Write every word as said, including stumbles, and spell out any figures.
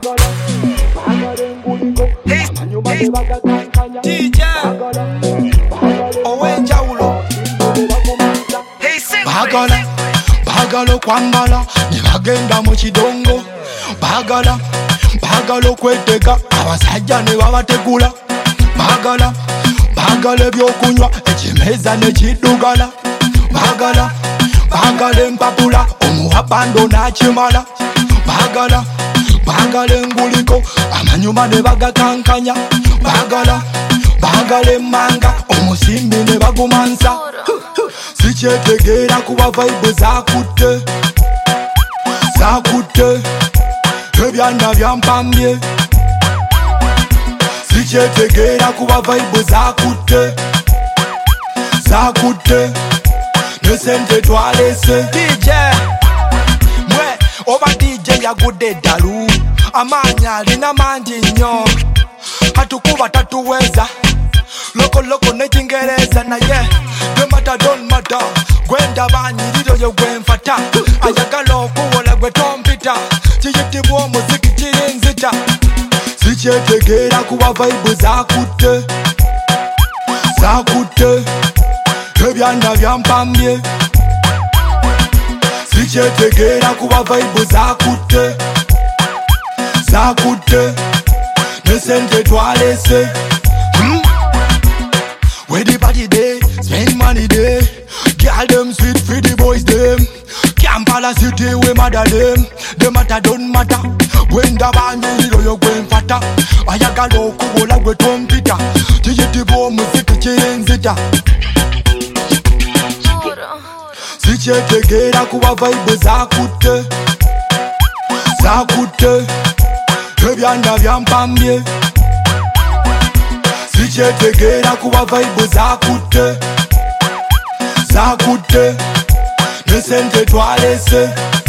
D J Owenjawulo Bagala, bagala kwambala nibagenda mu kidongo. Bagala, bagala okwetega abasajja ne babategula. Bagala, bagala ebyokunywa ekimeza ne kiddugala. Bagala, bagala empapula omuwabando n'akimala. Bagala, bagala enguliko amanyuma ne bagakankanya. Bagala, bagala emmanga omusimbi ne bagumansa. Sikyetegeera kuba vibe zakutte, zakutte ebyanda byampambye. Sikyetegeera kuba vibe zakutte, zakutte ne sente twalese. D J mwe oba D J yagudde eddalu, amaanyi alina mangi nnyo, atukuba tatuweza. Loko loko ne Kingereza naye no matter don't matter. Gwenda banyiriro yo gwenfata, ayagala okuwola gwe tompita. Kiyitibwa omuziki kirinzita. Sikyetegeera kuba vibe zakutte, zakutte ebyanda byampambye. Sikyetegeera kuba vibe zakutte, zakutte ne sente twalese. hmm? Where the party day, spend money day. Girl them sweet for the boys them. Kampala city we mother them. The matter don't matter. When the band is you going fatter. Ayagala okuwola gwe tompita. Kiyitibwa omuziki kirinzita. Sikyetegeera kuba vibe zakutte, zakutte ebyanda byampambye. Sikyetegeera kuba vibe zakutte, zakutte ne sente twalese.